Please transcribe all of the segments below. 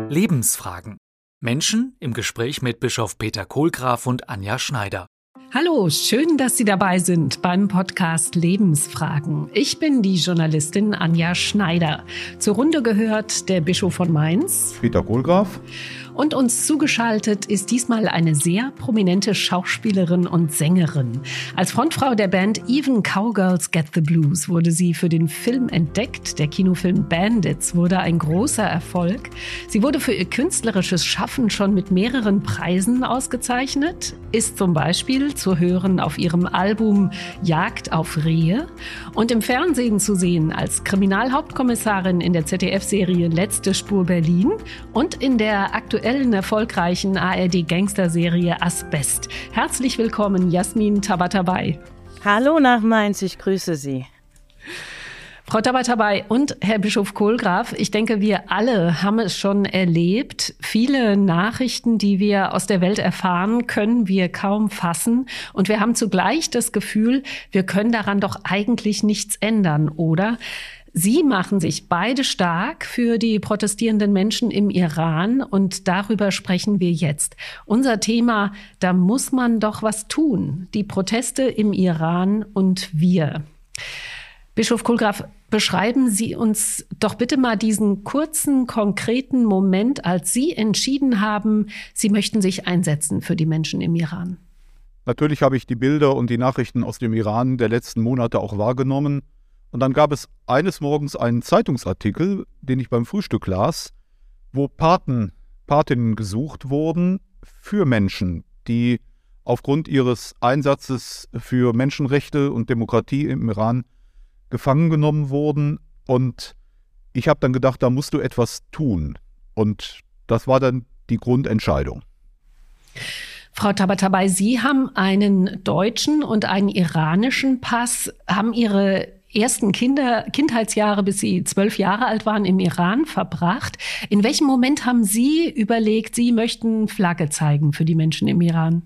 Lebensfragen. Menschen im Gespräch mit Bischof Peter Kohlgraf und Anja Schneider. Hallo, schön, dass Sie dabei sind beim Podcast Lebensfragen. Ich bin die Journalistin Anja Schneider. Zur Runde gehört der Bischof von Mainz, Peter Kohlgraf. Und uns zugeschaltet ist diesmal eine sehr prominente Schauspielerin und Sängerin. Als Frontfrau der Band Even Cowgirls Get the Blues wurde sie für den Film entdeckt. Der Kinofilm Bandits wurde ein großer Erfolg. Sie wurde für ihr künstlerisches Schaffen schon mit mehreren Preisen ausgezeichnet, ist zum Beispiel zu hören auf ihrem Album Jagd auf Rehe und im Fernsehen zu sehen als Kriminalhauptkommissarin in der ZDF-Serie Letzte Spur Berlin und in der aktuellen erfolgreichen ARD-Gangster-Serie Asbest. Herzlich willkommen, Jasmin Tabatabai. Hallo nach Mainz, ich grüße Sie. Frau Tabatabai und Herr Bischof Kohlgraf, ich denke, wir alle haben es schon erlebt. Viele Nachrichten, die wir aus der Welt erfahren, können wir kaum fassen. Und wir haben zugleich das Gefühl, wir können daran doch eigentlich nichts ändern, oder? Sie machen sich beide stark für die protestierenden Menschen im Iran und darüber sprechen wir jetzt. Unser Thema, da muss man doch was tun. Die Proteste im Iran und wir. Bischof Kohlgraf, beschreiben Sie uns doch bitte mal diesen kurzen, konkreten Moment, als Sie entschieden haben, Sie möchten sich einsetzen für die Menschen im Iran. Natürlich habe ich die Bilder und die Nachrichten aus dem Iran der letzten Monate auch wahrgenommen. Und dann gab es eines Morgens einen Zeitungsartikel, den ich beim Frühstück las, wo Patinnen gesucht wurden für Menschen, die aufgrund ihres Einsatzes für Menschenrechte und Demokratie im Iran gefangen genommen wurden. Und ich habe dann gedacht, da musst du etwas tun. Und das war dann die Grundentscheidung. Frau Tabatabai, Sie haben einen deutschen und einen iranischen Pass, haben Ihre ersten Kindheitsjahre, bis Sie 12 Jahre alt waren, im Iran verbracht. In welchem Moment haben Sie überlegt, Sie möchten Flagge zeigen für die Menschen im Iran?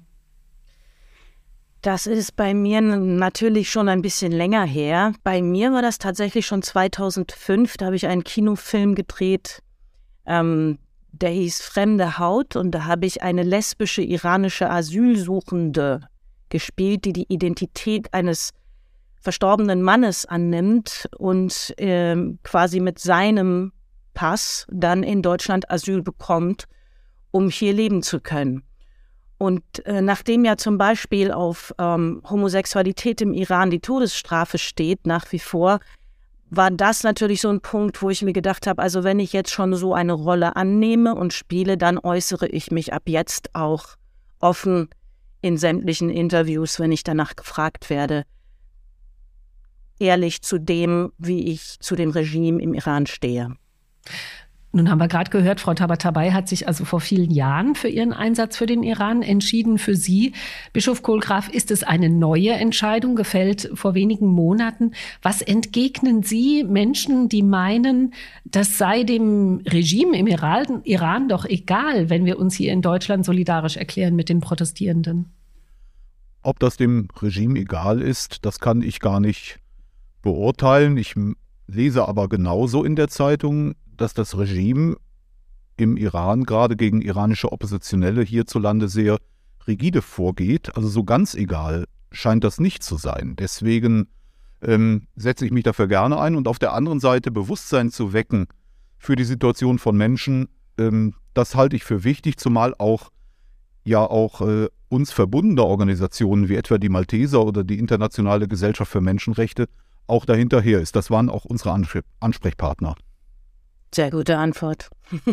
Das ist bei mir natürlich schon ein bisschen länger her. Bei mir war das tatsächlich schon 2005. Da habe ich einen Kinofilm gedreht, der hieß Fremde Haut. Und da habe ich eine lesbische iranische Asylsuchende gespielt, die die Identität eines verstorbenen Mannes annimmt und quasi mit seinem Pass dann in Deutschland Asyl bekommt, um hier leben zu können. Und nachdem ja zum Beispiel auf Homosexualität im Iran die Todesstrafe steht, nach wie vor, war das natürlich so ein Punkt, wo ich mir gedacht habe, also wenn ich jetzt schon so eine Rolle annehme und spiele, dann äußere ich mich ab jetzt auch offen in sämtlichen Interviews, wenn ich danach gefragt werde, ehrlich zu dem, wie ich zu dem Regime im Iran stehe. Nun haben wir gerade gehört, Frau Tabatabai hat sich also vor vielen Jahren für ihren Einsatz für den Iran entschieden. Für Sie, Bischof Kohlgraf, ist es eine neue Entscheidung, gefällt vor wenigen Monaten. Was entgegnen Sie Menschen, die meinen, das sei dem Regime im Iran doch egal, wenn wir uns hier in Deutschland solidarisch erklären mit den Protestierenden? Ob das dem Regime egal ist, das kann ich gar nicht beurteilen. Ich lese aber genauso in der Zeitung, dass das Regime im Iran gerade gegen iranische Oppositionelle hierzulande sehr rigide vorgeht. Also so ganz egal scheint das nicht zu sein. Deswegen setze ich mich dafür gerne ein. Und auf der anderen Seite Bewusstsein zu wecken für die Situation von Menschen, das halte ich für wichtig, zumal auch uns verbundene Organisationen wie etwa die Malteser oder die Internationale Gesellschaft für Menschenrechte auch dahinterher ist. Das waren auch unsere Ansprechpartner. Sehr gute Antwort.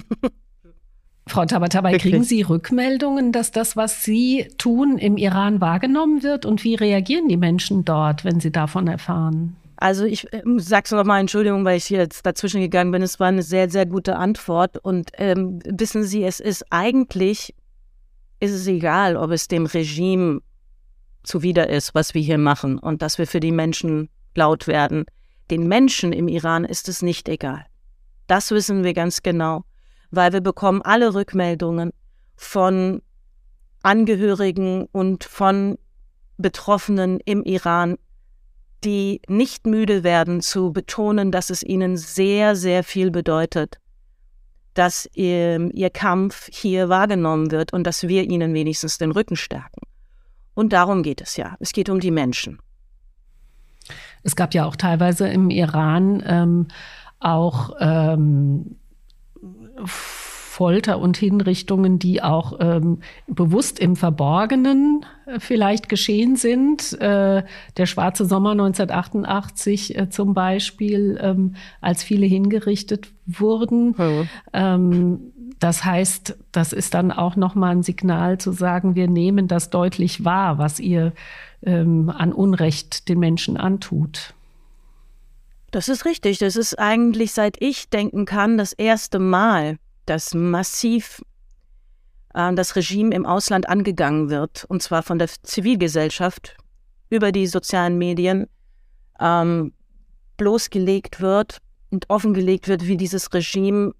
Frau Tabatabai, kriegen Sie Rückmeldungen, dass das, was Sie tun, im Iran wahrgenommen wird? Und wie reagieren die Menschen dort, wenn sie davon erfahren? Also ich sage es nochmal, Entschuldigung, weil ich hier jetzt dazwischen gegangen bin. Es war eine sehr, sehr gute Antwort. Und wissen Sie, ist es egal, ob es dem Regime zuwider ist, was wir hier machen und dass wir für die Menschen laut werden. Den Menschen im Iran ist es nicht egal. Das wissen wir ganz genau, weil wir bekommen alle Rückmeldungen von Angehörigen und von Betroffenen im Iran, die nicht müde werden zu betonen, dass es ihnen sehr, sehr viel bedeutet, dass ihr Kampf hier wahrgenommen wird und dass wir ihnen wenigstens den Rücken stärken. Und darum geht es ja. Es geht um die Menschen. Es gab ja auch teilweise im Iran auch Folter und Hinrichtungen, die auch bewusst im Verborgenen vielleicht geschehen sind. Der Schwarze Sommer 1988 zum Beispiel, als viele hingerichtet wurden. Das heißt, das ist dann auch nochmal ein Signal zu sagen, wir nehmen das deutlich wahr, was ihr an Unrecht den Menschen antut. Das ist richtig. Das ist eigentlich, seit ich denken kann, das erste Mal, dass massiv das Regime im Ausland angegangen wird, und zwar von der Zivilgesellschaft über die sozialen Medien bloßgelegt wird und offengelegt wird, wie dieses Regime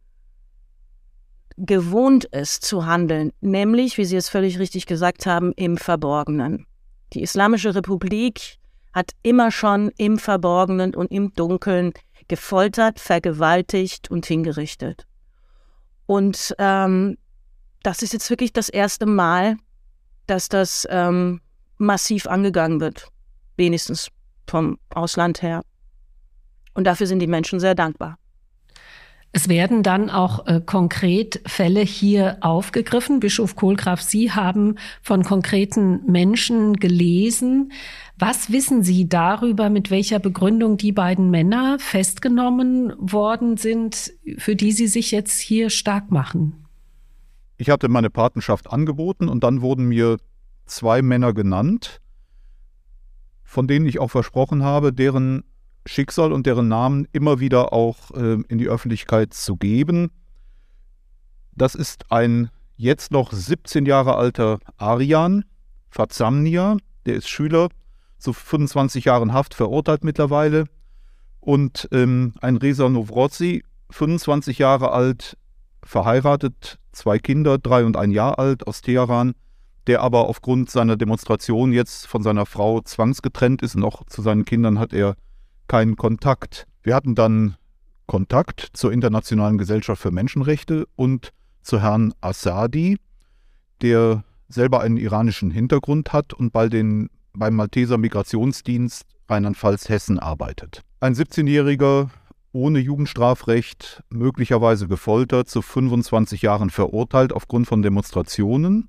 gewohnt ist zu handeln, nämlich, wie Sie es völlig richtig gesagt haben, im Verborgenen. Die Islamische Republik hat immer schon im Verborgenen und im Dunkeln gefoltert, vergewaltigt und hingerichtet. Und das ist jetzt wirklich das erste Mal, dass das massiv angegangen wird, wenigstens vom Ausland her. Und dafür sind die Menschen sehr dankbar. Es werden dann auch konkret Fälle hier aufgegriffen. Bischof Kohlgraf, Sie haben von konkreten Menschen gelesen. Was wissen Sie darüber, mit welcher Begründung die beiden Männer festgenommen worden sind, für die Sie sich jetzt hier stark machen? Ich hatte meine Patenschaft angeboten und dann wurden mir 2 Männer genannt, von denen ich auch versprochen habe, deren Schicksal und deren Namen immer wieder auch in die Öffentlichkeit zu geben. Das ist ein jetzt noch 17 Jahre alter Aryan Fazamnia, der ist Schüler, zu 25 Jahren Haft verurteilt mittlerweile. Und ein Reza Novrozi, 25 Jahre alt, verheiratet, 2 Kinder, 3 und 1 Jahr alt, aus Teheran, der aber aufgrund seiner Demonstration jetzt von seiner Frau zwangsgetrennt ist und auch zu seinen Kindern hat er keinen Kontakt. Wir hatten dann Kontakt zur Internationalen Gesellschaft für Menschenrechte und zu Herrn Assadi, der selber einen iranischen Hintergrund hat und beim Malteser Migrationsdienst Rheinland-Pfalz-Hessen arbeitet. Ein 17-Jähriger ohne Jugendstrafrecht, möglicherweise gefoltert, zu 25 Jahren verurteilt aufgrund von Demonstrationen.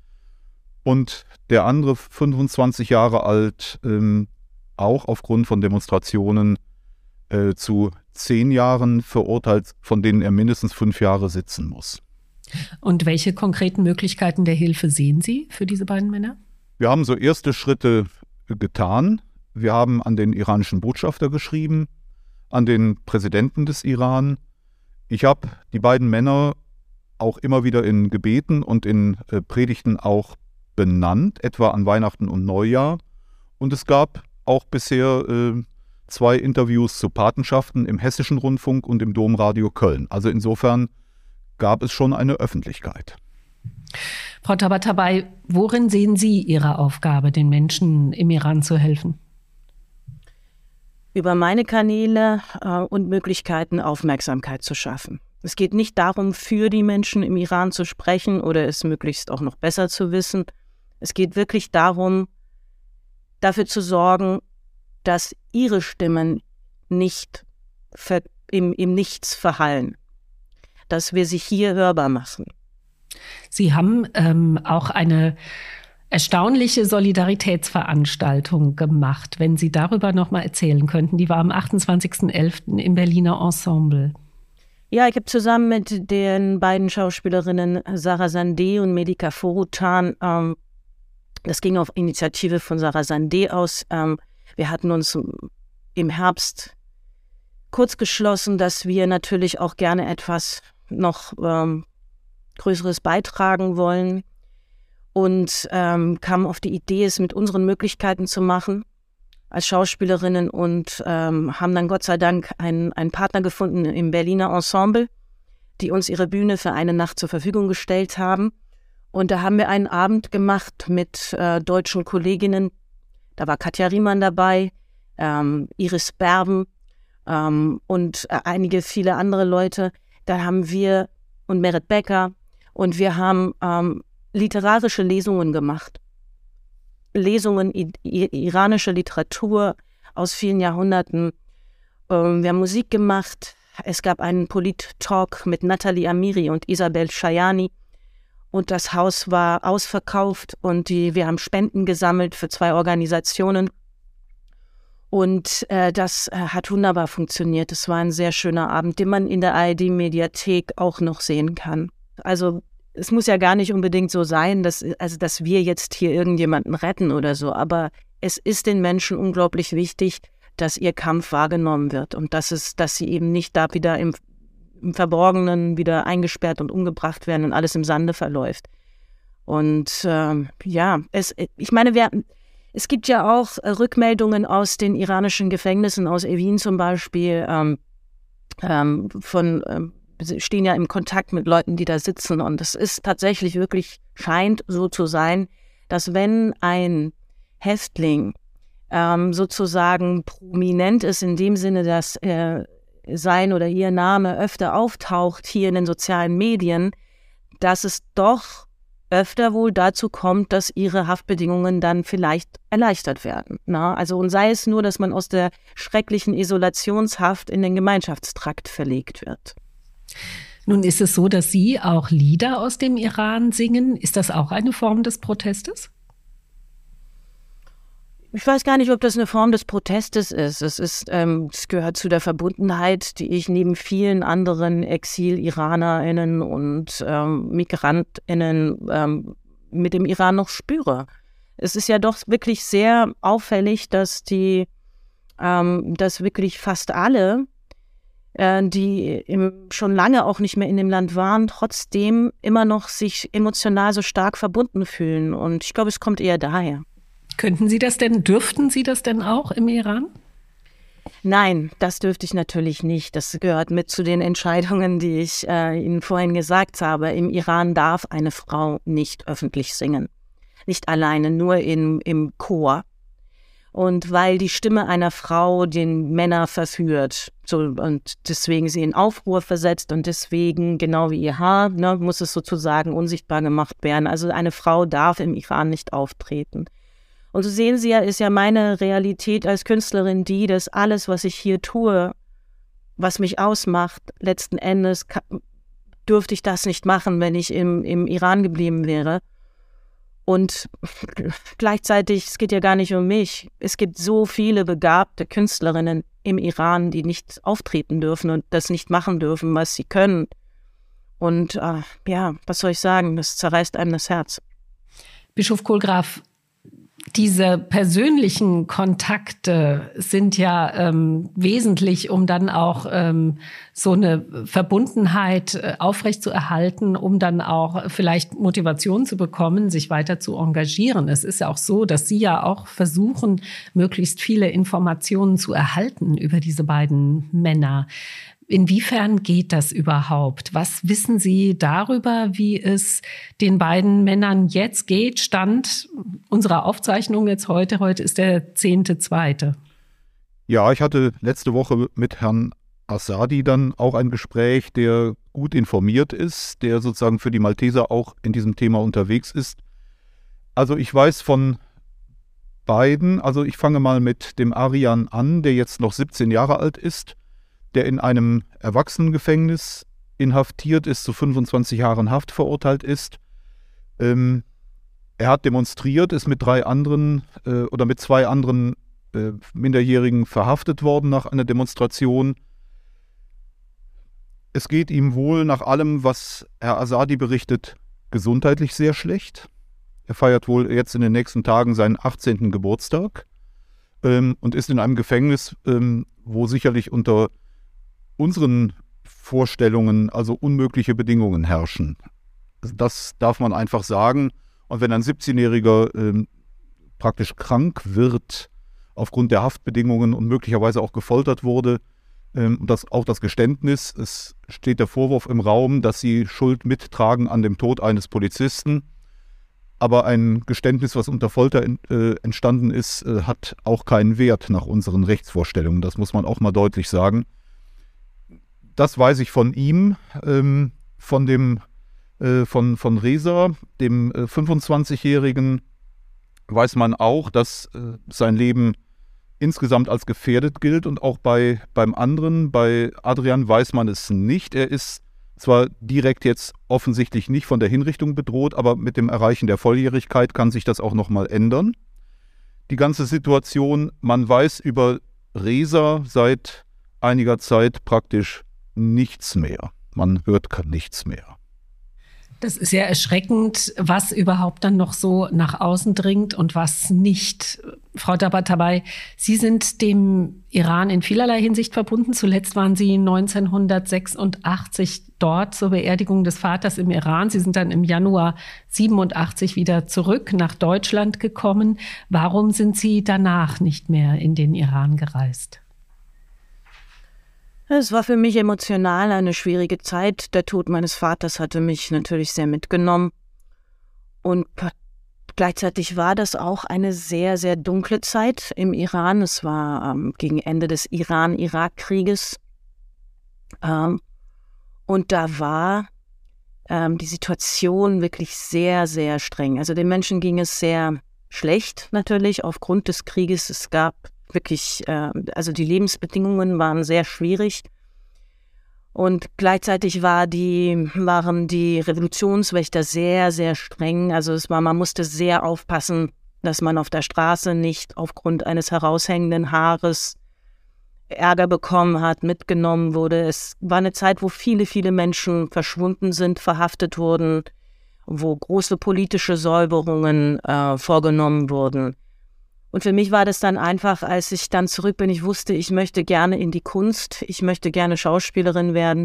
Und der andere 25 Jahre alt, auch aufgrund von Demonstrationen zu 10 Jahren verurteilt, von denen er mindestens 5 Jahre sitzen muss. Und welche konkreten Möglichkeiten der Hilfe sehen Sie für diese beiden Männer? Wir haben so erste Schritte getan. Wir haben an den iranischen Botschafter geschrieben, an den Präsidenten des Iran. Ich habe die beiden Männer auch immer wieder in Gebeten und in Predigten auch benannt, etwa an Weihnachten und Neujahr. Und es gab auch bisher 2 Interviews zu Patenschaften im Hessischen Rundfunk und im Domradio Köln. Also insofern gab es schon eine Öffentlichkeit. Frau Tabatabai, worin sehen Sie Ihre Aufgabe, den Menschen im Iran zu helfen? Über meine Kanäle und Möglichkeiten Aufmerksamkeit zu schaffen. Es geht nicht darum, für die Menschen im Iran zu sprechen oder es möglichst auch noch besser zu wissen. Es geht wirklich darum, dafür zu sorgen, dass ihre Stimmen nicht im Nichts verhallen, dass wir sie hier hörbar machen. Sie haben auch eine erstaunliche Solidaritätsveranstaltung gemacht. Wenn Sie darüber noch mal erzählen könnten, die war am 28.11. im Berliner Ensemble. Ja, ich habe zusammen mit den beiden Schauspielerinnen Sarah Sandeh und Medika Forutan, das ging auf Initiative von Sarah Sandeh aus, wir hatten uns im Herbst kurz geschlossen, dass wir natürlich auch gerne etwas noch Größeres beitragen wollen und kamen auf die Idee, es mit unseren Möglichkeiten zu machen als Schauspielerinnen und haben dann Gott sei Dank einen Partner gefunden im Berliner Ensemble, die uns ihre Bühne für eine Nacht zur Verfügung gestellt haben. Und da haben wir einen Abend gemacht mit deutschen Kolleginnen. Da war Katja Riemann dabei, Iris Berben und viele andere Leute. Da haben wir und Meret Becker. Und wir haben literarische Lesungen gemacht. Lesungen, iranische Literatur aus vielen Jahrhunderten. Wir haben Musik gemacht. Es gab einen Polit-Talk mit Nathalie Amiri und Isabel Shayani. Und das Haus war ausverkauft und wir haben Spenden gesammelt für 2 Organisationen. Und das hat wunderbar funktioniert. Es war ein sehr schöner Abend, den man in der ARD-Mediathek auch noch sehen kann. Also es muss ja gar nicht unbedingt so sein, dass wir jetzt hier irgendjemanden retten oder so. Aber es ist den Menschen unglaublich wichtig, dass ihr Kampf wahrgenommen wird und dass sie eben nicht da wieder im Verborgenen wieder eingesperrt und umgebracht werden und alles im Sande verläuft. Und ich meine, es gibt ja auch Rückmeldungen aus den iranischen Gefängnissen, aus Evin zum Beispiel, stehen ja im Kontakt mit Leuten, die da sitzen. Und es ist tatsächlich scheint so zu sein, dass wenn ein Häftling sozusagen prominent ist, in dem Sinne, dass sein oder ihr Name öfter auftaucht hier in den sozialen Medien, dass es doch öfter wohl dazu kommt, dass ihre Haftbedingungen dann vielleicht erleichtert werden. Also und sei es nur, dass man aus der schrecklichen Isolationshaft in den Gemeinschaftstrakt verlegt wird. Nun ist es so, dass Sie auch Lieder aus dem Iran singen. Ist das auch eine Form des Protestes? Ich weiß gar nicht, ob das eine Form des Protestes ist. Es gehört zu der Verbundenheit, die ich neben vielen anderen Exil-IranerInnen und MigrantInnen mit dem Iran noch spüre. Es ist ja doch wirklich sehr auffällig, dass wirklich fast alle, die schon lange auch nicht mehr in dem Land waren, trotzdem immer noch sich emotional so stark verbunden fühlen. Und ich glaube, es kommt eher daher. Dürften Sie das denn auch im Iran? Nein, das dürfte ich natürlich nicht. Das gehört mit zu den Entscheidungen, die ich Ihnen vorhin gesagt habe. Im Iran darf eine Frau nicht öffentlich singen. Nicht alleine, nur im Chor. Und weil die Stimme einer Frau den Männer verführt und deswegen sie in Aufruhr versetzt und deswegen, genau wie ihr Haar, muss es sozusagen unsichtbar gemacht werden. Also eine Frau darf im Iran nicht auftreten. Und so sehen Sie ja, ist ja meine Realität als Künstlerin die, dass alles, was ich hier tue, was mich ausmacht, letzten Endes dürfte ich das nicht machen, wenn ich im Iran geblieben wäre. Und gleichzeitig, es geht ja gar nicht um mich. Es gibt so viele begabte Künstlerinnen im Iran, die nicht auftreten dürfen und das nicht machen dürfen, was sie können. Und was soll ich sagen, das zerreißt einem das Herz. Bischof Kohlgraf, diese persönlichen Kontakte sind ja wesentlich, um dann auch so eine Verbundenheit aufrechtzuerhalten, um dann auch vielleicht Motivation zu bekommen, sich weiter zu engagieren. Es ist ja auch so, dass Sie ja auch versuchen, möglichst viele Informationen zu erhalten über diese beiden Männer. Inwiefern geht das überhaupt? Was wissen Sie darüber, wie es den beiden Männern jetzt geht? Stand unserer Aufzeichnung jetzt heute ist der 10.2. Ja, ich hatte letzte Woche mit Herrn Assadi dann auch ein Gespräch, der gut informiert ist, der sozusagen für die Malteser auch in diesem Thema unterwegs ist. Also ich weiß von beiden, also ich fange mal mit dem Arian an, der jetzt noch 17 Jahre alt ist, der in einem Erwachsenengefängnis inhaftiert ist, zu 25 Jahren Haft verurteilt ist. Er hat demonstriert, ist mit 2 anderen Minderjährigen verhaftet worden nach einer Demonstration. Es geht ihm wohl nach allem, was Herr Assadi berichtet, gesundheitlich sehr schlecht. Er feiert wohl jetzt in den nächsten Tagen seinen 18. Geburtstag und ist in einem Gefängnis, wo sicherlich unter unseren Vorstellungen also unmögliche Bedingungen herrschen. Das darf man einfach sagen. Und wenn ein 17-Jähriger praktisch krank wird aufgrund der Haftbedingungen und möglicherweise auch gefoltert wurde, auch das Geständnis, es steht der Vorwurf im Raum, dass sie Schuld mittragen an dem Tod eines Polizisten. Aber ein Geständnis, was unter Folter entstanden ist, hat auch keinen Wert nach unseren Rechtsvorstellungen. Das muss man auch mal deutlich sagen. Das weiß ich von ihm. von Reza, dem 25-Jährigen, weiß man auch, dass sein Leben insgesamt als gefährdet gilt und auch beim anderen, bei Adrian weiß man es nicht. Er ist zwar direkt jetzt offensichtlich nicht von der Hinrichtung bedroht, aber mit dem Erreichen der Volljährigkeit kann sich das auch nochmal ändern. Die ganze Situation, man weiß über Reza seit einiger Zeit praktisch nichts mehr. Man hört nichts mehr. Das ist ja erschreckend, was überhaupt dann noch so nach außen dringt und was nicht. Frau Tabatabai, Sie sind dem Iran in vielerlei Hinsicht verbunden. Zuletzt waren Sie 1986 dort zur Beerdigung des Vaters im Iran. Sie sind dann im Januar 87 wieder zurück nach Deutschland gekommen. Warum sind Sie danach nicht mehr in den Iran gereist? Es war für mich emotional eine schwierige Zeit. Der Tod meines Vaters hatte mich natürlich sehr mitgenommen. Und gleichzeitig war das auch eine sehr, sehr dunkle Zeit im Iran. Es war gegen Ende des Iran-Irak-Krieges. Und da war die Situation wirklich sehr, sehr streng. Also den Menschen ging es sehr schlecht natürlich aufgrund des Krieges. Es gab wirklich, also die Lebensbedingungen waren sehr schwierig. Und gleichzeitig waren die Revolutionswächter sehr, sehr streng. Also man musste sehr aufpassen, dass man auf der Straße nicht aufgrund eines heraushängenden Haares Ärger bekommen hat, mitgenommen wurde. Es war eine Zeit, wo viele, viele Menschen verschwunden sind, verhaftet wurden, wo große politische Säuberungen vorgenommen wurden. Und für mich war das dann einfach, als ich dann zurück bin, ich wusste, ich möchte gerne in die Kunst, ich möchte gerne Schauspielerin werden.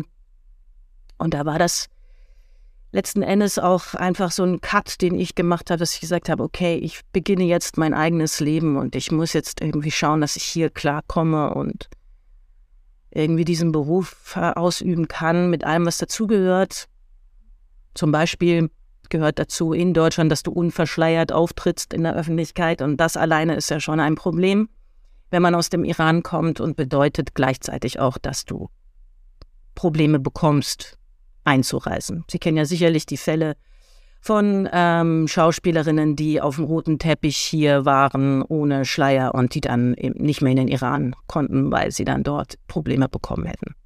Und da war das letzten Endes auch einfach so ein Cut, den ich gemacht habe, dass ich gesagt habe, okay, ich beginne jetzt mein eigenes Leben und ich muss jetzt irgendwie schauen, dass ich hier klarkomme und irgendwie diesen Beruf ausüben kann mit allem, was dazugehört. Zum Beispiel gehört dazu in Deutschland, dass du unverschleiert auftrittst in der Öffentlichkeit und das alleine ist ja schon ein Problem, wenn man aus dem Iran kommt und bedeutet gleichzeitig auch, dass du Probleme bekommst, einzureisen. Sie kennen ja sicherlich die Fälle von Schauspielerinnen, die auf dem roten Teppich hier waren ohne Schleier und die dann eben nicht mehr in den Iran konnten, weil sie dann dort Probleme bekommen hätten.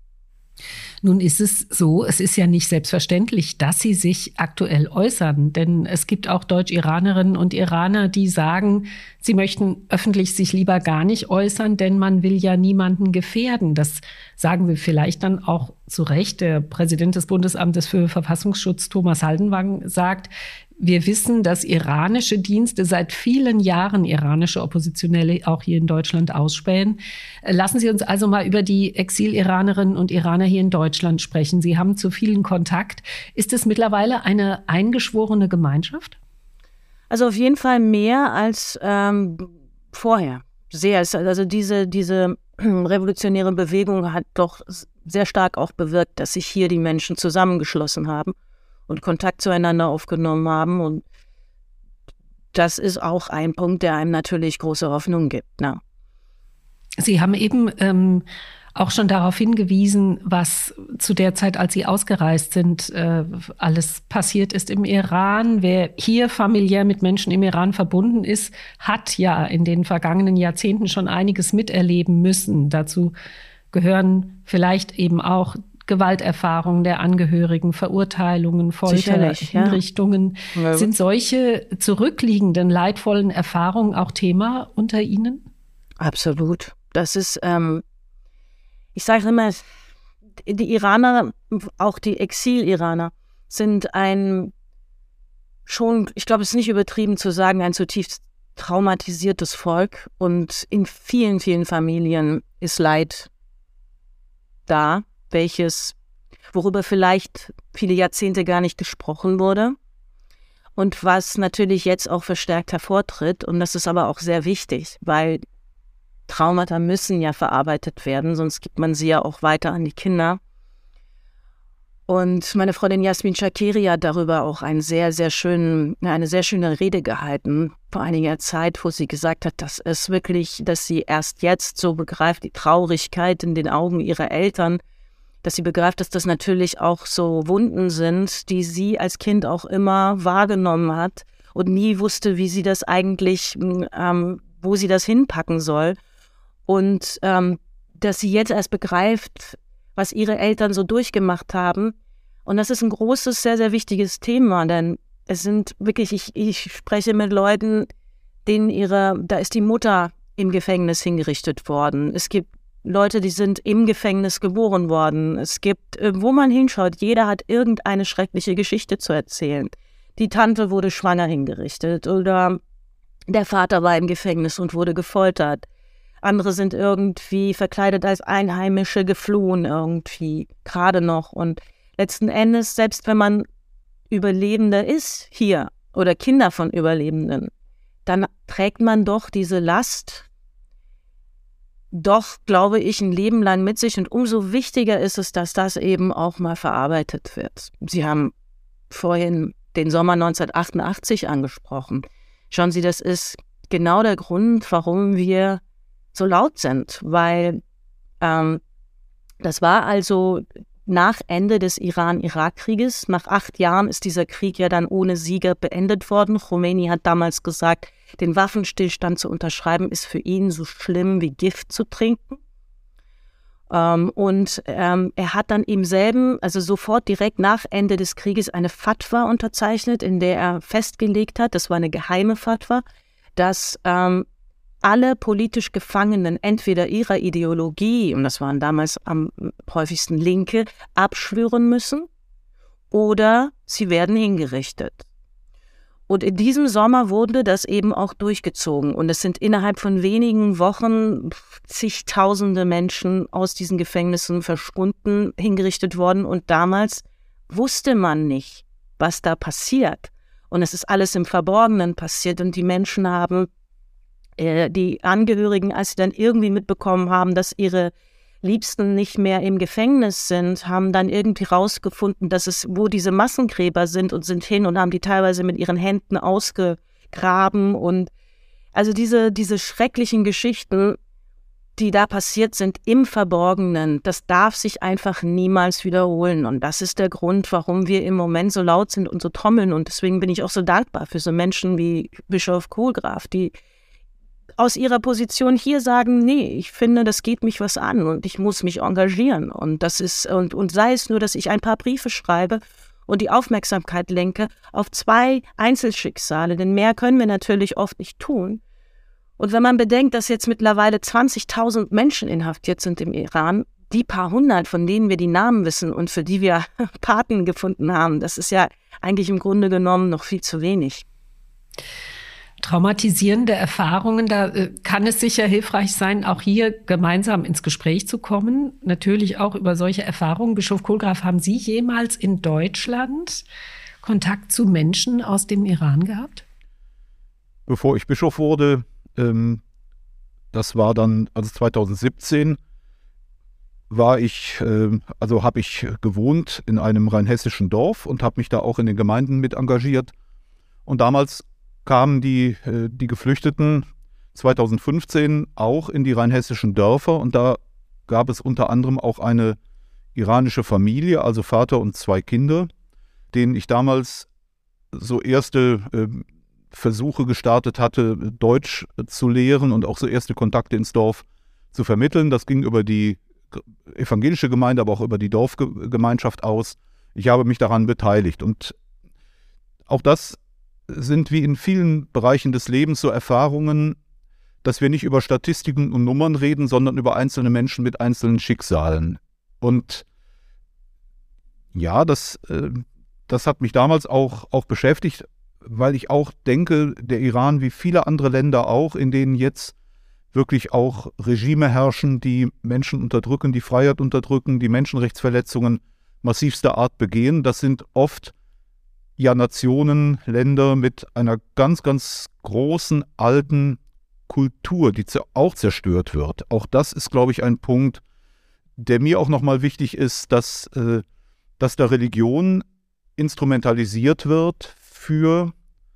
Nun ist es so, es ist ja nicht selbstverständlich, dass sie sich aktuell äußern, denn es gibt auch Deutsch-Iranerinnen und Iraner, die sagen, sie möchten öffentlich sich lieber gar nicht äußern, denn man will ja niemanden gefährden. Das sagen wir vielleicht dann auch zu Recht. Der Präsident des Bundesamtes für Verfassungsschutz, Thomas Haldenwang, sagt, wir wissen, dass iranische Dienste seit vielen Jahren iranische Oppositionelle auch hier in Deutschland ausspähen. Lassen Sie uns also mal über die Exil-Iranerinnen und Iraner hier in Deutschland sprechen. Sie haben zu vielen Kontakt. Ist es mittlerweile eine eingeschworene Gemeinschaft? Also auf jeden Fall mehr als vorher. Sehr. Also diese revolutionäre Bewegung hat doch sehr stark auch bewirkt, dass sich hier die Menschen zusammengeschlossen haben und Kontakt zueinander aufgenommen haben. Und das ist auch ein Punkt, der einem natürlich große Hoffnung gibt. Ne? Sie haben eben auch schon darauf hingewiesen, was zu der Zeit, als Sie ausgereist sind, alles passiert ist im Iran. Wer hier familiär mit Menschen im Iran verbunden ist, hat ja in den vergangenen Jahrzehnten schon einiges miterleben müssen. Dazu gehören vielleicht eben auch Gewalterfahrungen der Angehörigen, Verurteilungen, Folter, Hinrichtungen. Ja. Sind solche zurückliegenden, leidvollen Erfahrungen auch Thema unter Ihnen? Absolut. Das ist, ich sage immer, die Iraner, auch die Exil-Iraner, sind ich glaube, es ist nicht übertrieben zu sagen, ein zutiefst traumatisiertes Volk. Und in vielen, vielen Familien ist Leid da, worüber vielleicht viele Jahrzehnte gar nicht gesprochen wurde und was natürlich jetzt auch verstärkt hervortritt. Und das ist aber auch sehr wichtig, weil Traumata müssen ja verarbeitet werden, sonst gibt man sie ja auch weiter an die Kinder. Und meine Freundin Jasmin Shakeri hat darüber auch eine sehr schöne Rede gehalten vor einiger Zeit, wo sie gesagt hat, dass sie erst jetzt so begreift, die Traurigkeit in den Augen ihrer Eltern, dass sie begreift, dass das natürlich auch so Wunden sind, die sie als Kind auch immer wahrgenommen hat und nie wusste, wie sie das eigentlich, wo sie das hinpacken soll. Und dass sie jetzt erst begreift, was ihre Eltern so durchgemacht haben. Und das ist ein großes, sehr, sehr wichtiges Thema, denn es sind wirklich, ich spreche mit Leuten, da ist die Mutter im Gefängnis hingerichtet worden. Es gibt Leute, die sind im Gefängnis geboren worden. Es gibt, wo man hinschaut, jeder hat irgendeine schreckliche Geschichte zu erzählen. Die Tante wurde schwanger hingerichtet oder der Vater war im Gefängnis und wurde gefoltert. Andere sind irgendwie verkleidet als Einheimische geflohen irgendwie, gerade noch. Und letzten Endes, selbst wenn man Überlebender ist hier oder Kinder von Überlebenden, dann trägt man doch diese Last, doch, glaube ich, ein Leben lang mit sich. Und umso wichtiger ist es, dass das eben auch mal verarbeitet wird. Sie haben vorhin den Sommer 1988 angesprochen. Schauen Sie, das ist genau der Grund, warum wir so laut sind, weil das war also nach Ende des Iran-Irak-Krieges. Nach 8 Jahren ist dieser Krieg ja dann ohne Sieger beendet worden. Khomeini hat damals gesagt, den Waffenstillstand zu unterschreiben, ist für ihn so schlimm wie Gift zu trinken. Er hat dann im selben, also sofort direkt nach Ende des Krieges, eine Fatwa unterzeichnet, in der er festgelegt hat, das war eine geheime Fatwa, dass alle politisch Gefangenen entweder ihrer Ideologie, und das waren damals am häufigsten Linke, abschwören müssen oder sie werden hingerichtet. Und in diesem Sommer wurde das eben auch durchgezogen. Und es sind innerhalb von wenigen Wochen zigtausende Menschen aus diesen Gefängnissen verschwunden, hingerichtet worden. Und damals wusste man nicht, was da passiert. Und es ist alles im Verborgenen passiert. Und die Menschen haben, die Angehörigen, als sie dann irgendwie mitbekommen haben, dass ihre Liebsten nicht mehr im Gefängnis sind, haben dann irgendwie rausgefunden, wo diese Massengräber sind und sind hin und haben die teilweise mit ihren Händen ausgegraben. Und also diese schrecklichen Geschichten, die da passiert sind im Verborgenen, das darf sich einfach niemals wiederholen. Und das ist der Grund, warum wir im Moment so laut sind und so trommeln. Und deswegen bin ich auch so dankbar für so Menschen wie Bischof Kohlgraf, die aus ihrer Position hier sagen, nee, ich finde, das geht mich was an und ich muss mich engagieren. Und das ist, und sei es nur, dass ich ein paar Briefe schreibe und die Aufmerksamkeit lenke auf 2 Einzelschicksale, denn mehr können wir natürlich oft nicht tun. Und wenn man bedenkt, dass jetzt mittlerweile 20.000 Menschen inhaftiert sind im Iran, die paar hundert, von denen wir die Namen wissen und für die wir Paten gefunden haben, das ist ja eigentlich im Grunde genommen noch viel zu wenig. Traumatisierende Erfahrungen, da kann es sicher hilfreich sein, auch hier gemeinsam ins Gespräch zu kommen. Natürlich auch über solche Erfahrungen. Bischof Kohlgraf, haben Sie jemals in Deutschland Kontakt zu Menschen aus dem Iran gehabt? Bevor ich Bischof wurde, das war dann, also 2017, habe ich gewohnt in einem rheinhessischen Dorf und habe mich da auch in den Gemeinden mit engagiert. Und damals kamen die Geflüchteten 2015 auch in die rheinhessischen Dörfer und da gab es unter anderem auch eine iranische Familie, also Vater und 2 Kinder, denen ich damals so erste Versuche gestartet hatte, Deutsch zu lehren und auch so erste Kontakte ins Dorf zu vermitteln. Das ging über die evangelische Gemeinde, aber auch über die Dorfgemeinschaft aus. Ich habe mich daran beteiligt und auch das sind wie in vielen Bereichen des Lebens so Erfahrungen, dass wir nicht über Statistiken und Nummern reden, sondern über einzelne Menschen mit einzelnen Schicksalen. Und ja, das hat mich damals auch beschäftigt, weil ich auch denke, der Iran wie viele andere Länder auch, in denen jetzt wirklich auch Regime herrschen, die Menschen unterdrücken, die Freiheit unterdrücken, die Menschenrechtsverletzungen massivster Art begehen, das sind oft ja Nationen, Länder mit einer ganz, ganz großen alten Kultur, die auch zerstört wird. Auch das ist, glaube ich, ein Punkt, der mir auch nochmal wichtig ist, dass da Religion instrumentalisiert wird für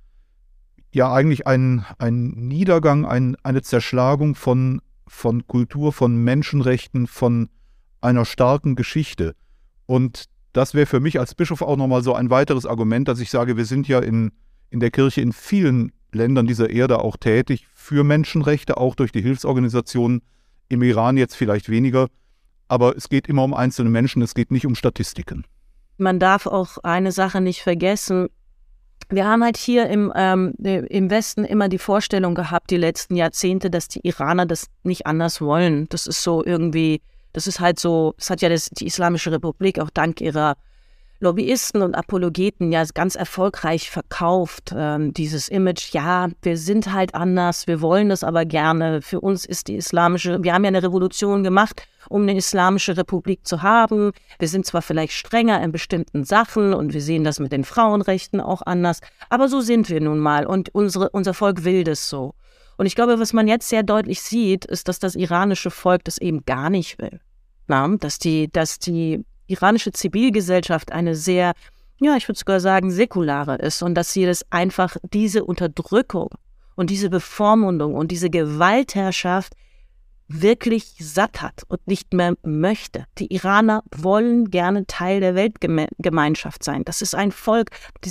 ja eigentlich einen Niedergang, eine Zerschlagung von Kultur, von Menschenrechten, von einer starken Geschichte. Und das wäre für mich als Bischof auch nochmal so ein weiteres Argument, dass ich sage, wir sind ja in der Kirche in vielen Ländern dieser Erde auch tätig für Menschenrechte, auch durch die Hilfsorganisationen. Im Iran jetzt vielleicht weniger, aber es geht immer um einzelne Menschen, es geht nicht um Statistiken. Man darf auch eine Sache nicht vergessen. Wir haben halt hier im Westen immer die Vorstellung gehabt, die letzten Jahrzehnte, dass die Iraner das nicht anders wollen. Das ist so irgendwie, das ist halt so, das hat ja die Islamische Republik auch dank ihrer Lobbyisten und Apologeten ja ganz erfolgreich verkauft, dieses Image, ja, wir sind halt anders, wir wollen das aber gerne, für uns ist wir haben ja eine Revolution gemacht, um eine Islamische Republik zu haben, wir sind zwar vielleicht strenger in bestimmten Sachen und wir sehen das mit den Frauenrechten auch anders, aber so sind wir nun mal und unser Volk will das so. Und ich glaube, was man jetzt sehr deutlich sieht, ist, dass das iranische Volk das eben gar nicht will. Dass die iranische Zivilgesellschaft eine sehr, ja, ich würde sogar sagen, säkulare ist und dass sie das einfach, diese Unterdrückung und diese Bevormundung und diese Gewaltherrschaft wirklich satt hat und nicht mehr möchte. Die Iraner wollen gerne Teil der Weltgemeinschaft sein. Das ist ein Volk,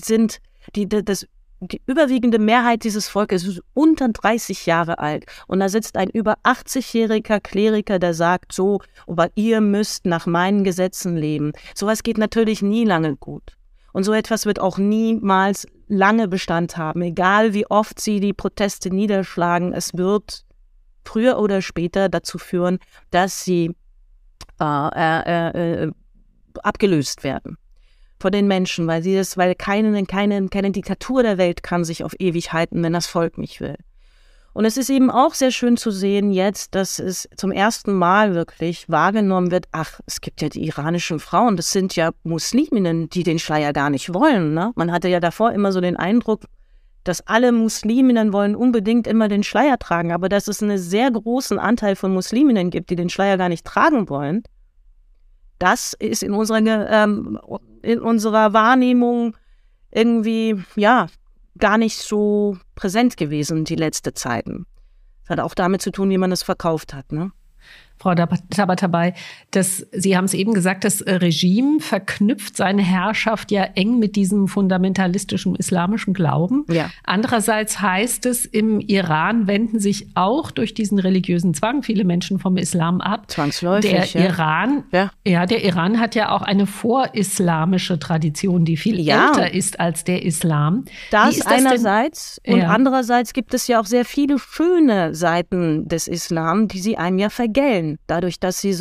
die überwiegende Mehrheit dieses Volkes ist unter 30 Jahre alt. Und da sitzt ein über 80-jähriger Kleriker, der sagt so, aber ihr müsst nach meinen Gesetzen leben. Sowas geht natürlich nie lange gut. Und so etwas wird auch niemals lange Bestand haben. Egal wie oft sie die Proteste niederschlagen, es wird früher oder später dazu führen, dass sie abgelöst werden von den Menschen, weil keine Diktatur der Welt kann sich auf ewig halten, wenn das Volk nicht will. Und es ist eben auch sehr schön zu sehen jetzt, dass es zum ersten Mal wirklich wahrgenommen wird, es gibt ja die iranischen Frauen, das sind ja Musliminnen, die den Schleier gar nicht wollen. Ne? Man hatte ja davor immer so den Eindruck, dass alle Musliminnen wollen unbedingt immer den Schleier tragen, aber dass es einen sehr großen Anteil von Musliminnen gibt, die den Schleier gar nicht tragen wollen. Das ist in unserer Wahrnehmung irgendwie, ja, gar nicht so präsent gewesen die letzten Zeiten. Das hat auch damit zu tun, wie man es verkauft hat, ne? Frau Tabatabai, Sie haben es eben gesagt, das Regime verknüpft seine Herrschaft ja eng mit diesem fundamentalistischen islamischen Glauben. Ja. Andererseits heißt es, im Iran wenden sich auch durch diesen religiösen Zwang viele Menschen vom Islam ab. Zwangsläufig, der Iran hat ja auch eine vorislamische Tradition, die viel älter ist als der Islam. Das einerseits und andererseits gibt es ja auch sehr viele schöne Seiten des Islam, die sie einem ja vergällen. Dadurch, dass sie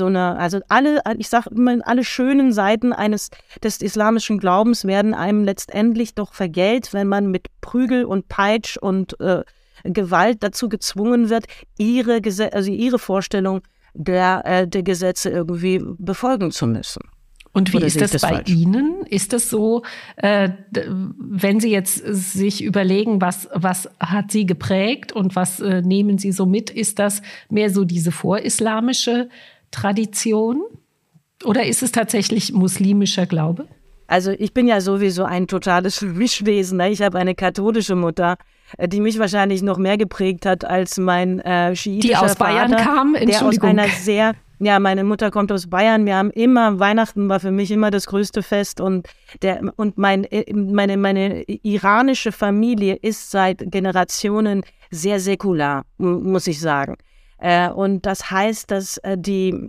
alle schönen Seiten des islamischen Glaubens werden einem letztendlich doch vergällt, wenn man mit Prügel und Peitsch und Gewalt dazu gezwungen wird, ihre Vorstellung der Gesetze irgendwie befolgen zu müssen. Und wie ist das bei Ihnen? Ist das so, wenn Sie jetzt sich überlegen, was hat Sie geprägt und was nehmen Sie so mit? Ist das mehr so diese vorislamische Tradition oder ist es tatsächlich muslimischer Glaube? Also ich bin ja sowieso ein totales Mischwesen. Ne? Ich habe eine katholische Mutter, die mich wahrscheinlich noch mehr geprägt hat als mein schiitischer Vater. Die aus Bayern kam, Entschuldigung. Meine Mutter kommt aus Bayern. Wir haben Weihnachten war für mich immer das größte Fest und meine iranische Familie ist seit Generationen sehr säkular, muss ich sagen. Und das heißt, dass die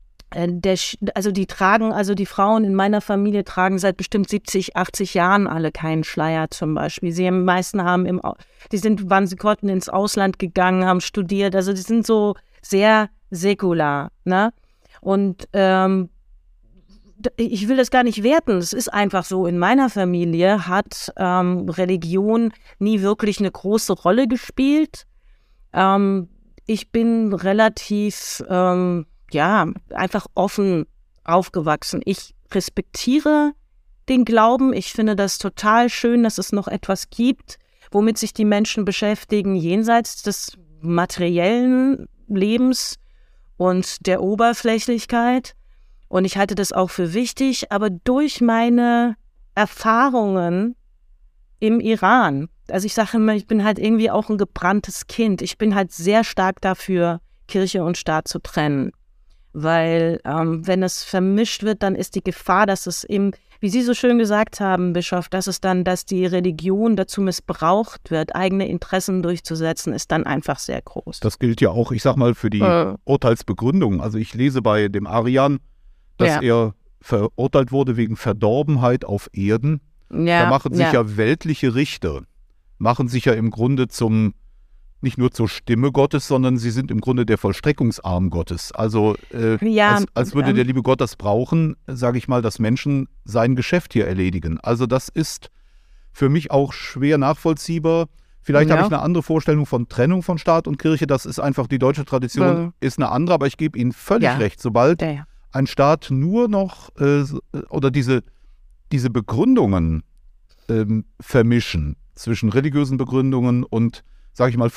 Frauen in meiner Familie tragen seit bestimmt 70, 80 Jahren alle keinen Schleier zum Beispiel. Sie konnten ins Ausland gegangen, haben studiert, also die sind so sehr säkular, ne? Und ich will das gar nicht werten, es ist einfach so, in meiner Familie hat Religion nie wirklich eine große Rolle gespielt. Ich bin relativ, einfach offen aufgewachsen. Ich respektiere den Glauben, ich finde das total schön, dass es noch etwas gibt, womit sich die Menschen beschäftigen, jenseits des materiellen Lebens und der Oberflächlichkeit. Und ich halte das auch für wichtig, aber durch meine Erfahrungen im Iran, also ich sage immer, ich bin halt irgendwie auch ein gebranntes Kind. Ich bin halt sehr stark dafür, Kirche und Staat zu trennen. weil wenn es vermischt wird, dann ist die Gefahr, dass es eben, wie Sie so schön gesagt haben, Bischof, dass die Religion dazu missbraucht wird, eigene Interessen durchzusetzen, ist dann einfach sehr groß. Das gilt ja auch, ich sag mal, für die Urteilsbegründung. Also ich lese bei dem Arian, dass er verurteilt wurde wegen Verdorbenheit auf Erden. Da machen sich ja weltliche Richter, machen sich ja im Grunde nicht nur zur Stimme Gottes, sondern sie sind im Grunde der Vollstreckungsarm Gottes. Also als würde der liebe Gott das brauchen, sage ich mal, dass Menschen sein Geschäft hier erledigen. Also das ist für mich auch schwer nachvollziehbar. Vielleicht habe ich eine andere Vorstellung von Trennung von Staat und Kirche. Das ist einfach, die deutsche Tradition ist eine andere, aber ich gebe Ihnen völlig recht. Sobald ein Staat nur noch oder diese Begründungen vermischen zwischen religiösen Begründungen und, sage ich mal,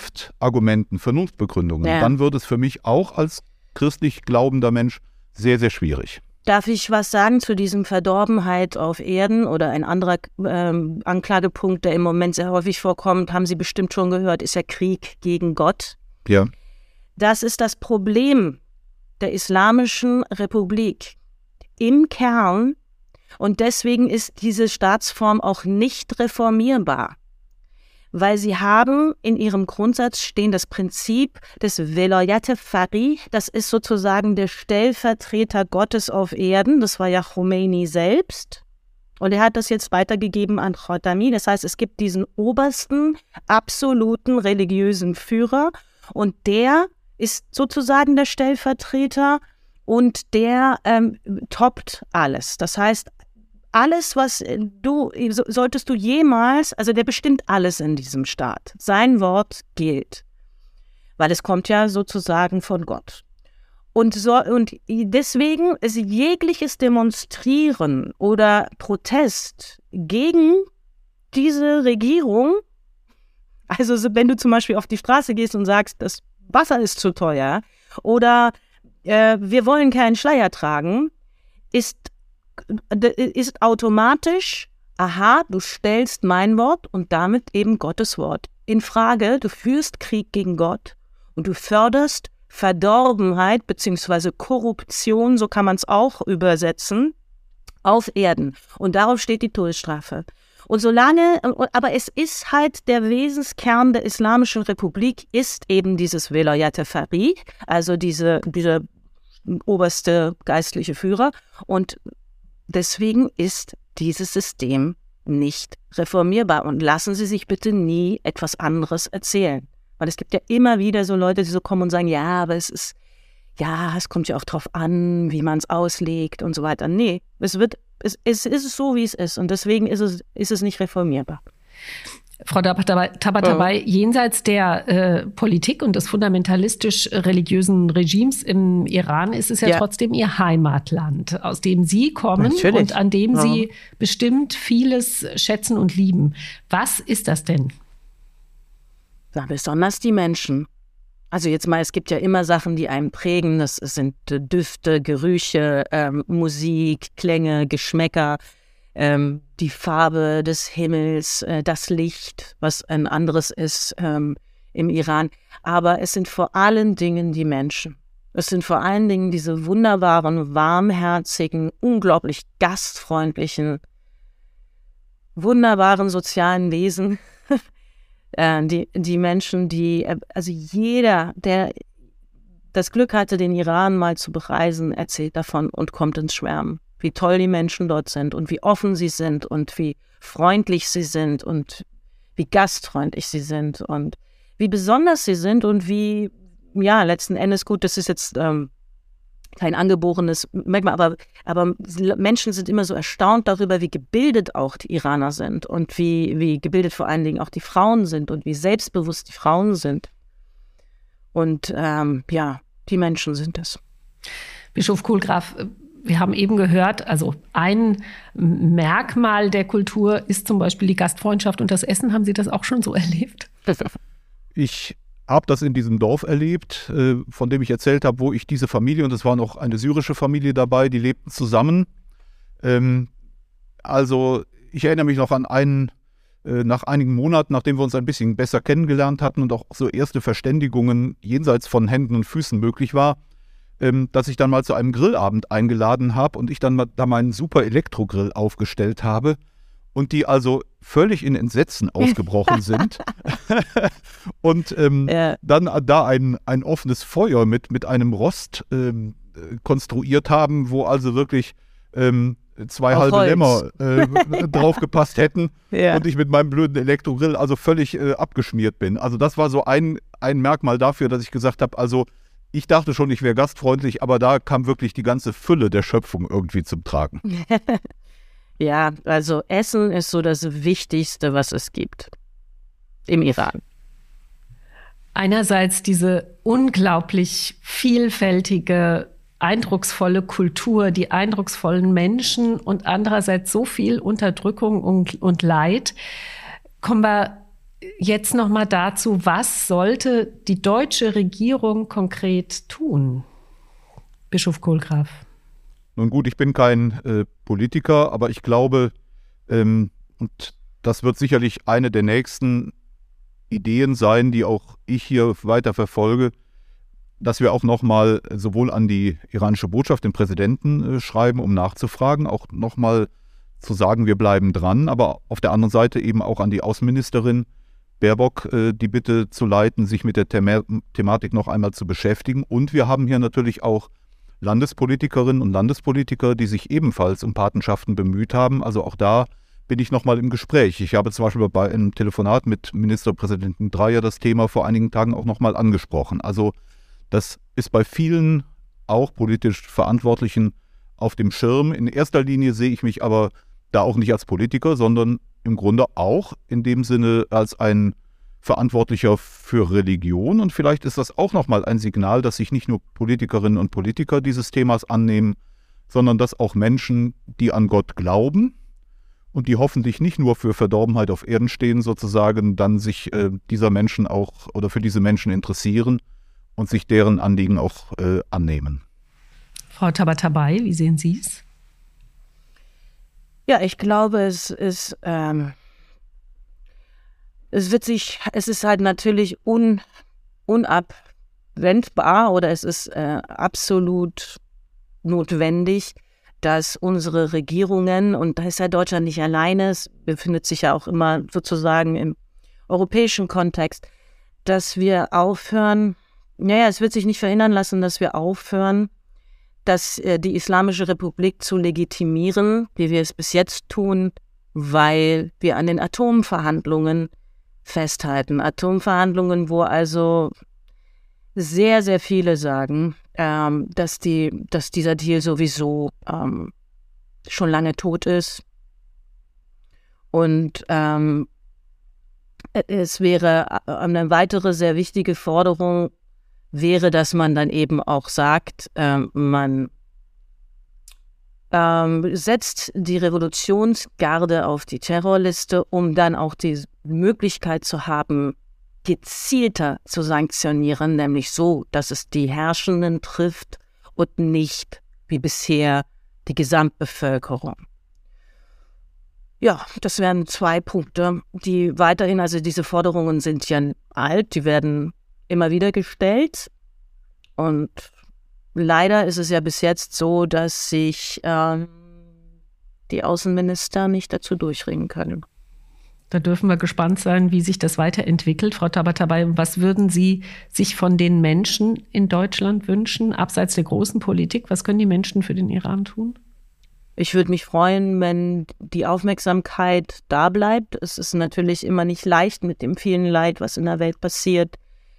Vernunftbegründungen, dann wird es für mich auch als christlich glaubender Mensch sehr, sehr schwierig. Darf ich was sagen zu diesem Verdorbenheit auf Erden oder ein anderer Anklagepunkt, der im Moment sehr häufig vorkommt, haben Sie bestimmt schon gehört, ist ja Krieg gegen Gott. Ja. Das ist das Problem der Islamischen Republik im Kern und deswegen ist diese Staatsform auch nicht reformierbar. Weil sie haben in ihrem Grundsatz stehen das Prinzip des Velayat-e-Faqih, das ist sozusagen der Stellvertreter Gottes auf Erden, das war ja Khomeini selbst und er hat das jetzt weitergegeben an Khatami, das heißt es gibt diesen obersten, absoluten religiösen Führer und der ist sozusagen der Stellvertreter und der toppt alles, das heißt alles, was solltest du jemals, also der bestimmt alles in diesem Staat. Sein Wort gilt, weil es kommt ja sozusagen von Gott. Und deswegen ist jegliches Demonstrieren oder Protest gegen diese Regierung, also wenn du zum Beispiel auf die Straße gehst und sagst, das Wasser ist zu teuer oder wir wollen keinen Schleier tragen, ist automatisch, du stellst mein Wort und damit eben Gottes Wort in Frage. Du führst Krieg gegen Gott und du förderst Verdorbenheit bzw. Korruption, so kann man es auch übersetzen, auf Erden. Und darauf steht die Todesstrafe. Und aber es ist halt der Wesenskern der Islamischen Republik, ist eben dieses Velayat-e-Faqih, also dieser oberste geistliche Führer und deswegen ist dieses System nicht reformierbar und lassen Sie sich bitte nie etwas anderes erzählen. Weil es gibt ja immer wieder so Leute, die so kommen und sagen, aber es kommt ja auch drauf an, wie man es auslegt und so weiter. Nee, es ist so, wie es ist und deswegen ist es nicht reformierbar. Frau Tabatabai, jenseits der Politik und des fundamentalistisch-religiösen Regimes im Iran ist es ja trotzdem Ihr Heimatland, aus dem Sie kommen und an dem Sie bestimmt vieles schätzen und lieben. Was ist das denn? Ja, besonders die Menschen. Also jetzt mal, es gibt ja immer Sachen, die einen prägen. Das sind Düfte, Gerüche, Musik, Klänge, Geschmäcker. Die Farbe des Himmels, das Licht, was ein anderes ist im Iran. Aber es sind vor allen Dingen die Menschen. Es sind vor allen Dingen diese wunderbaren, warmherzigen, unglaublich gastfreundlichen, wunderbaren sozialen Wesen. Die Menschen, also jeder, der das Glück hatte, den Iran mal zu bereisen, erzählt davon und kommt ins Schwärmen. Wie toll die Menschen dort sind und wie offen sie sind und wie freundlich sie sind und wie gastfreundlich sie sind und wie besonders sie sind und wie, letzten Endes, gut, das ist jetzt kein angeborenes Merkmal, aber Menschen sind immer so erstaunt darüber, wie gebildet auch die Iraner sind und wie gebildet vor allen Dingen auch die Frauen sind und wie selbstbewusst die Frauen sind. Und die Menschen sind es. Bischof Kohlgraf, wir haben eben gehört, also ein Merkmal der Kultur ist zum Beispiel die Gastfreundschaft und das Essen. Haben Sie das auch schon so erlebt? Ich habe das in diesem Dorf erlebt, von dem ich erzählt habe, wo ich diese Familie, und es war noch eine syrische Familie dabei, die lebten zusammen. Also ich erinnere mich noch an nach einigen Monaten, nachdem wir uns ein bisschen besser kennengelernt hatten und auch so erste Verständigungen jenseits von Händen und Füßen möglich war, dass ich dann mal zu einem Grillabend eingeladen habe und ich dann da meinen super Elektrogrill aufgestellt habe und die also völlig in Entsetzen ausgebrochen sind und dann da ein offenes Feuer mit einem Rost konstruiert haben, wo also wirklich 2 halbe Holz. Lämmer drauf gepasst hätten Ja. und ich mit meinem blöden Elektrogrill also völlig abgeschmiert bin. Also das war so ein Merkmal dafür, dass ich gesagt habe, also ich dachte schon, ich wäre gastfreundlich, aber da kam wirklich die ganze Fülle der Schöpfung irgendwie zum Tragen. Ja, also Essen ist so das Wichtigste, was es gibt im Iran. Einerseits diese unglaublich vielfältige, eindrucksvolle Kultur, die eindrucksvollen Menschen und andererseits so viel Unterdrückung und Leid. Kommen wir jetzt noch mal dazu, was sollte die deutsche Regierung konkret tun? Bischof Kohlgraf. Nun gut, ich bin kein Politiker, aber ich glaube, und das wird sicherlich eine der nächsten Ideen sein, die auch ich hier weiter verfolge, dass wir auch nochmal sowohl an die iranische Botschaft, den Präsidenten schreiben, um nachzufragen, auch nochmal zu sagen, wir bleiben dran, aber auf der anderen Seite eben auch an die Außenministerin Baerbock die Bitte zu leiten, sich mit der Thematik noch einmal zu beschäftigen. Und wir haben hier natürlich auch Landespolitikerinnen und Landespolitiker, die sich ebenfalls um Patenschaften bemüht haben. Also auch da bin ich nochmal im Gespräch. Ich habe zum Beispiel bei einem Telefonat mit Ministerpräsidenten Dreyer das Thema vor einigen Tagen auch nochmal angesprochen. Also das ist bei vielen auch politisch Verantwortlichen auf dem Schirm. In erster Linie sehe ich mich aber da auch nicht als Politiker, sondern im Grunde auch in dem Sinne als ein Verantwortlicher für Religion. Und vielleicht ist das auch nochmal ein Signal, dass sich nicht nur Politikerinnen und Politiker dieses Themas annehmen, sondern dass auch Menschen, die an Gott glauben und die hoffentlich nicht nur für Verdorbenheit auf Erden stehen, sozusagen dann sich dieser Menschen auch oder für diese Menschen interessieren und sich deren Anliegen auch annehmen. Frau Tabatabai, wie sehen Sie es? Ja, ich glaube, es ist halt natürlich unabwendbar oder es ist absolut notwendig, dass unsere Regierungen, und da ist ja Deutschland nicht alleine, es befindet sich ja auch immer sozusagen im europäischen Kontext, dass wir aufhören, es wird sich nicht verhindern lassen, dass wir aufhören, die Islamische Republik zu legitimieren, wie wir es bis jetzt tun, weil wir an den Atomverhandlungen festhalten. Atomverhandlungen, wo also sehr, sehr viele sagen, dass dieser Deal sowieso schon lange tot ist. Und es wäre eine weitere sehr wichtige Forderung, wäre, dass man dann eben auch sagt, man setzt die Revolutionsgarde auf die Terrorliste, um dann auch die Möglichkeit zu haben, gezielter zu sanktionieren, nämlich so, dass es die Herrschenden trifft und nicht wie bisher die Gesamtbevölkerung. Ja, das wären 2 Punkte, die weiterhin, also diese Forderungen sind ja alt, die werden immer wieder gestellt und leider ist es ja bis jetzt so, dass sich die Außenminister nicht dazu durchringen können. Da dürfen wir gespannt sein, wie sich das weiterentwickelt. Frau Tabatabai, was würden Sie sich von den Menschen in Deutschland wünschen, abseits der großen Politik? Was können die Menschen für den Iran tun? Ich würde mich freuen, wenn die Aufmerksamkeit da bleibt. Es ist natürlich immer nicht leicht mit dem vielen Leid, was in der Welt passiert.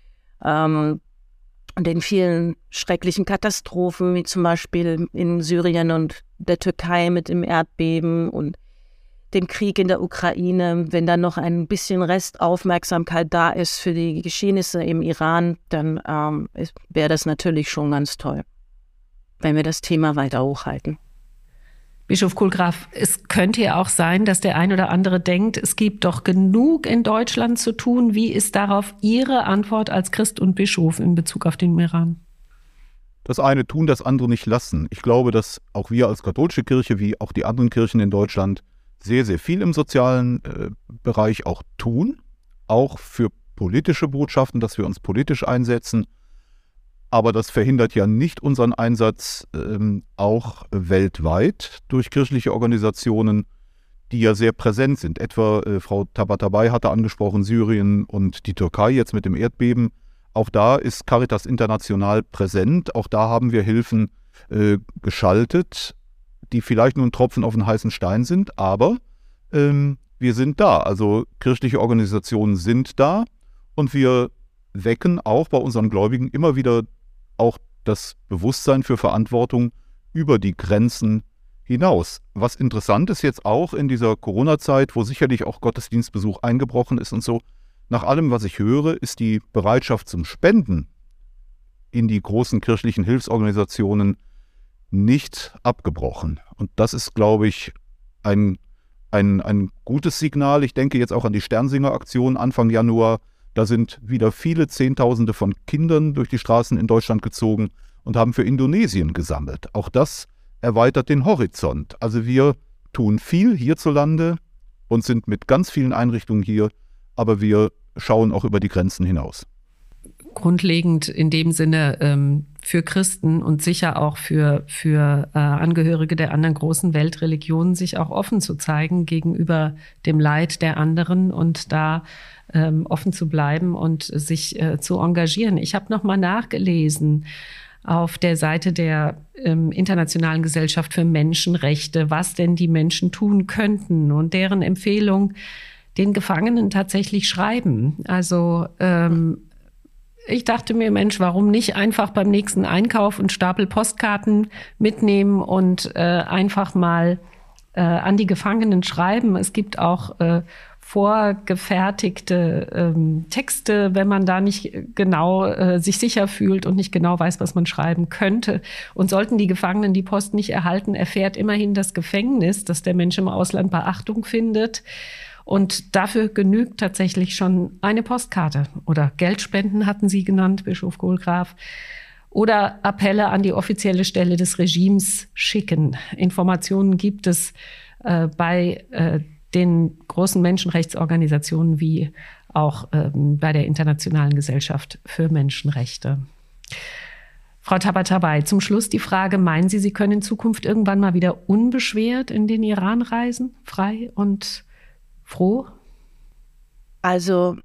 Den vielen schrecklichen Katastrophen, wie zum Beispiel in Syrien und der Türkei mit dem Erdbeben und dem Krieg in der Ukraine. Wenn dann noch ein bisschen Restaufmerksamkeit da ist für die Geschehnisse im Iran, dann wäre das natürlich schon ganz toll, wenn wir das Thema weiter hochhalten. Bischof Kohlgraf, es könnte ja auch sein, dass der ein oder andere denkt, es gibt doch genug in Deutschland zu tun. Wie ist darauf Ihre Antwort als Christ und Bischof in Bezug auf den Iran? Das eine tun, das andere nicht lassen. Ich glaube, dass auch wir als katholische Kirche, wie auch die anderen Kirchen in Deutschland, sehr, sehr viel im sozialen Bereich auch tun. Auch für politische Botschaften, dass wir uns politisch einsetzen. Aber das verhindert ja nicht unseren Einsatz auch weltweit durch kirchliche Organisationen, die ja sehr präsent sind. Etwa Frau Tabatabai hatte angesprochen, Syrien und die Türkei jetzt mit dem Erdbeben. Auch da ist Caritas International präsent. Auch da haben wir Hilfen geschaltet, die vielleicht nur ein Tropfen auf den heißen Stein sind, aber wir sind da. Also kirchliche Organisationen sind da und wir wecken auch bei unseren Gläubigen immer wieder auch das Bewusstsein für Verantwortung über die Grenzen hinaus. Was interessant ist jetzt auch in dieser Corona-Zeit, wo sicherlich auch Gottesdienstbesuch eingebrochen ist und so, nach allem, was ich höre, ist die Bereitschaft zum Spenden in die großen kirchlichen Hilfsorganisationen nicht abgebrochen. Und das ist, glaube ich, ein gutes Signal. Ich denke jetzt auch an die Sternsinger-Aktion Anfang Januar. Da sind wieder viele Zehntausende von Kindern durch die Straßen in Deutschland gezogen und haben für Indonesien gesammelt. Auch das erweitert den Horizont. Also wir tun viel hierzulande und sind mit ganz vielen Einrichtungen hier, aber wir schauen auch über die Grenzen hinaus. Grundlegend in dem Sinne für Christen und sicher auch für Angehörige der anderen großen Weltreligionen, sich auch offen zu zeigen gegenüber dem Leid der anderen und da offen zu bleiben und sich zu engagieren. Ich habe noch mal nachgelesen auf der Seite der Internationalen Gesellschaft für Menschenrechte, was denn die Menschen tun könnten und deren Empfehlung den Gefangenen tatsächlich schreiben. Also ich dachte mir, Mensch, warum nicht einfach beim nächsten Einkauf einen Stapel Postkarten mitnehmen und einfach mal an die Gefangenen schreiben. Es gibt auch vorgefertigte Texte, wenn man da nicht genau sich sicher fühlt und nicht genau weiß, was man schreiben könnte. Und sollten die Gefangenen die Post nicht erhalten, erfährt immerhin das Gefängnis, dass der Mensch im Ausland Beachtung findet. Und dafür genügt tatsächlich schon eine Postkarte oder Geldspenden hatten Sie genannt, Bischof Kohlgraf, oder Appelle an die offizielle Stelle des Regimes schicken. Informationen gibt es bei den großen Menschenrechtsorganisationen wie auch bei der Internationalen Gesellschaft für Menschenrechte. Frau Tabatabai, zum Schluss die Frage, meinen Sie, Sie können in Zukunft irgendwann mal wieder unbeschwert in den Iran reisen, frei und froh? Also,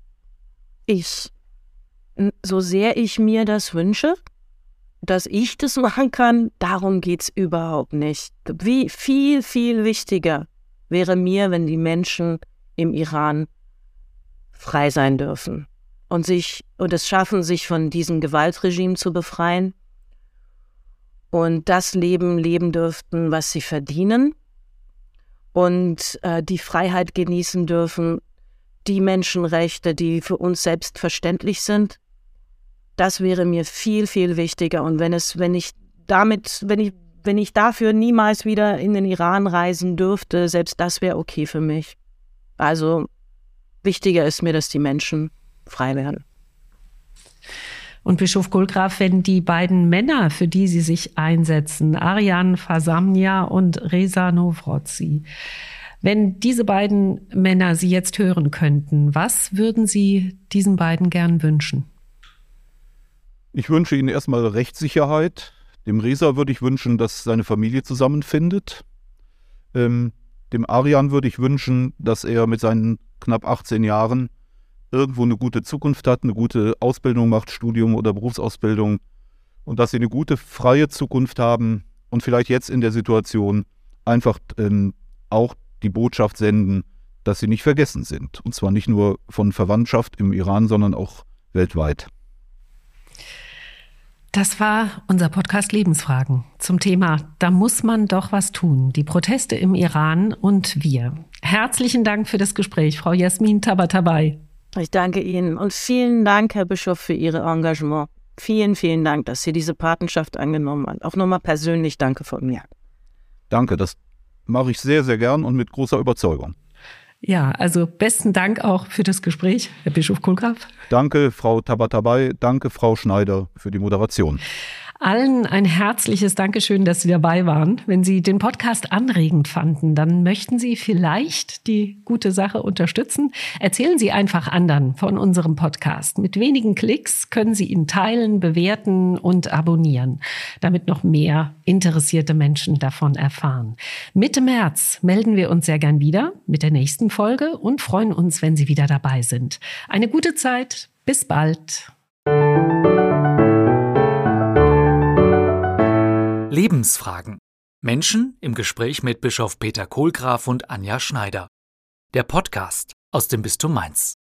so sehr ich mir das wünsche, dass ich das machen kann, darum geht's überhaupt nicht. Wie viel, viel wichtiger wäre mir, wenn die Menschen im Iran frei sein dürfen und es schaffen, sich von diesem Gewaltregime zu befreien und das Leben leben dürften, was sie verdienen und die Freiheit genießen dürfen, die Menschenrechte, die für uns selbstverständlich sind. Das wäre mir viel, viel wichtiger. Und wenn ich dafür niemals wieder in den Iran reisen dürfte, selbst das wäre okay für mich. Also wichtiger ist mir, dass die Menschen frei werden. Und Bischof Kohlgraf, wenn die beiden Männer, für die Sie sich einsetzen, Arjan Fasamnia und Reza Novrozi, wenn diese beiden Männer Sie jetzt hören könnten, was würden Sie diesen beiden gern wünschen? Ich wünsche Ihnen erstmal Rechtssicherheit. Dem Reza würde ich wünschen, dass seine Familie zusammenfindet. Dem Arjan würde ich wünschen, dass er mit seinen knapp 18 Jahren irgendwo eine gute Zukunft hat, eine gute Ausbildung macht, Studium oder Berufsausbildung und dass sie eine gute, freie Zukunft haben und vielleicht jetzt in der Situation einfach auch die Botschaft senden, dass sie nicht vergessen sind. Und zwar nicht nur von Verwandtschaft im Iran, sondern auch weltweit. Das war unser Podcast Lebensfragen zum Thema Da muss man doch was tun. Die Proteste im Iran und wir. Herzlichen Dank für das Gespräch, Frau Jasmin Tabatabai. Ich danke Ihnen und vielen Dank, Herr Bischof, für Ihr Engagement. Vielen, vielen Dank, dass Sie diese Patenschaft angenommen haben. Auch nochmal persönlich danke von mir. Danke, das mache ich sehr, sehr gern und mit großer Überzeugung. Ja, also besten Dank auch für das Gespräch, Herr Bischof Kohlgraf. Danke, Frau Tabatabai. Danke, Frau Schneider, für die Moderation. Allen ein herzliches Dankeschön, dass Sie dabei waren. Wenn Sie den Podcast anregend fanden, dann möchten Sie vielleicht die gute Sache unterstützen. Erzählen Sie einfach anderen von unserem Podcast. Mit wenigen Klicks können Sie ihn teilen, bewerten und abonnieren, damit noch mehr interessierte Menschen davon erfahren. Mitte März melden wir uns sehr gern wieder mit der nächsten Folge und freuen uns, wenn Sie wieder dabei sind. Eine gute Zeit. Bis bald. Lebensfragen. Menschen im Gespräch mit Bischof Peter Kohlgraf und Anja Schneider. Der Podcast aus dem Bistum Mainz.